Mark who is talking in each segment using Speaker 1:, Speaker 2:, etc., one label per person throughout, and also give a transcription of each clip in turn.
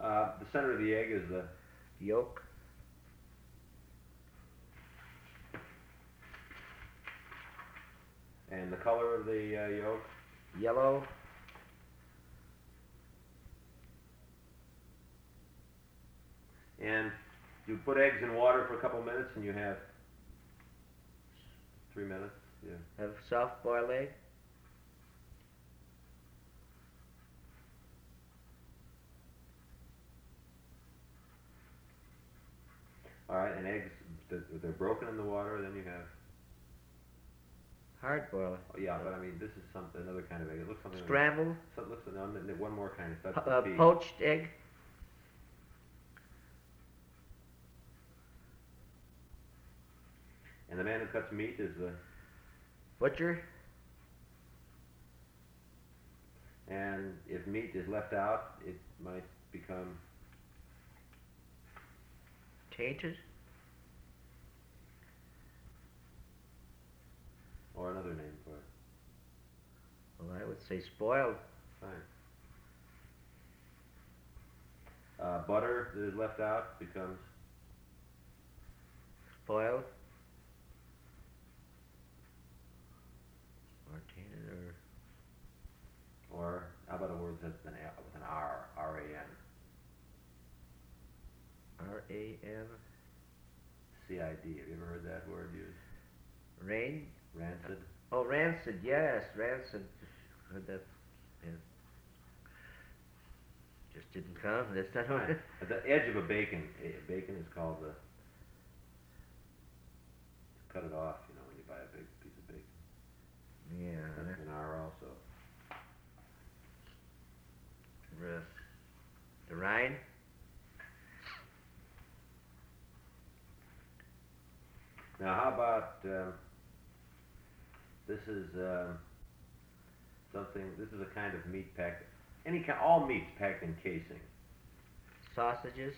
Speaker 1: The center of the egg is the
Speaker 2: Yolk.
Speaker 1: and the color of the yolk.
Speaker 2: Yellow.
Speaker 1: And you put eggs in water for a couple minutes, and you have 3 minutes. Yeah.
Speaker 2: Have soft boiled egg.
Speaker 1: All right, and eggs, they're broken in the water, then you have...
Speaker 2: Hard boiled.
Speaker 1: Oh, yeah, but I mean, this is another kind of egg. It looks something
Speaker 2: Scrambled.
Speaker 1: like... Looks, no, one more kind. That's the pea.
Speaker 2: Poached egg.
Speaker 1: And the man who cuts meat is the...
Speaker 2: Butcher.
Speaker 1: And if meat is left out, it might become...
Speaker 2: Tainted.
Speaker 1: Or another name for it.
Speaker 2: Well, I would say spoiled.
Speaker 1: Fine. Butter that is left out becomes...
Speaker 2: Spoiled. Or tainted,
Speaker 1: Or how about a word that's with an R, R-A-N?
Speaker 2: R-A-N.
Speaker 1: C-I-D. Have you ever heard that word used?
Speaker 2: Rain.
Speaker 1: Rancid.
Speaker 2: Oh, rancid. Yes, rancid. Heard that. Yeah. Just didn't come. That's not what.
Speaker 1: At the edge of a bacon is called the... Cut it off, when you buy a big piece of bacon.
Speaker 2: Yeah.
Speaker 1: That's an R also.
Speaker 2: The rind.
Speaker 1: Now, how about this is something. This is a kind of meat packed. All meats packed in casing.
Speaker 2: Sausages.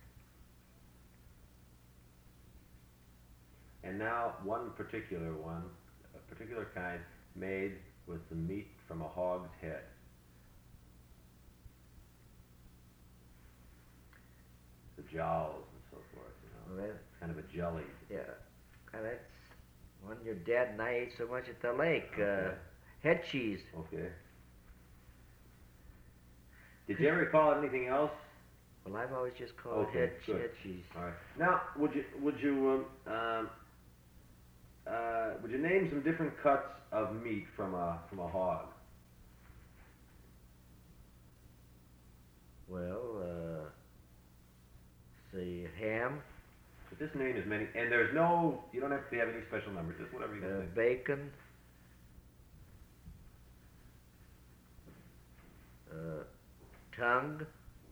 Speaker 1: And now one particular kind made with the meat from a hog's head. The jowls and so forth.
Speaker 2: Well, that's
Speaker 1: kind of a jelly.
Speaker 2: Yeah. That's one your dad and I ate so much at the lake.
Speaker 1: Okay.
Speaker 2: Head cheese.
Speaker 1: Okay. Did you ever call it anything else?
Speaker 2: Well, I've always just called it head cheese.
Speaker 1: All right. Now, would you name some different cuts of meat from a hog?
Speaker 2: Well, say ham.
Speaker 1: But this name is many, and there's no. You don't have to have any special numbers. Just whatever you can think.
Speaker 2: Bacon. Tongue.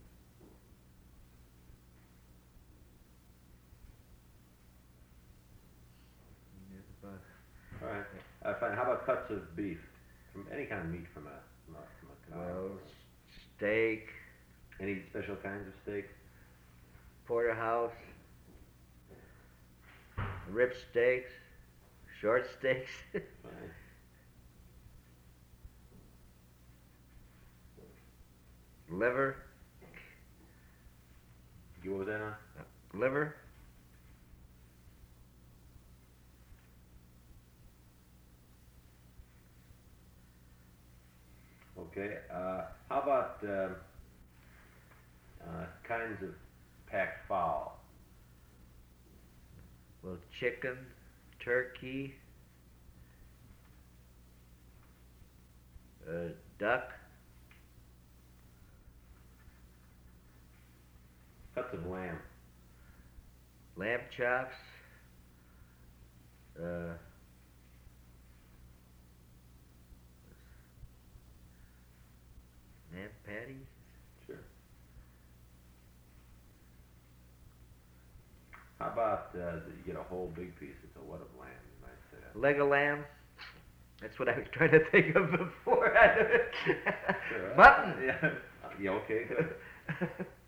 Speaker 1: All right. Fine. How about cuts of beef? From any kind of meat from a cow?
Speaker 2: Well, steak.
Speaker 1: Any special kinds of steak?
Speaker 2: Porterhouse. Rib steaks. Short steaks.
Speaker 1: Fine.
Speaker 2: Liver.
Speaker 1: What was that on?
Speaker 2: Liver.
Speaker 1: Okay. How about kinds of packed fowl?
Speaker 2: Well, chicken, turkey, duck.
Speaker 1: Cuts of lamb.
Speaker 2: Lamb chops. Lamb patties.
Speaker 1: Sure. How about you get a whole big piece? It's a what of lamb, you might say.
Speaker 2: Leg of lamb. That's what I was trying to think of before.
Speaker 1: Sure.
Speaker 2: Mutton.
Speaker 1: Yeah. Yeah. Okay. Good.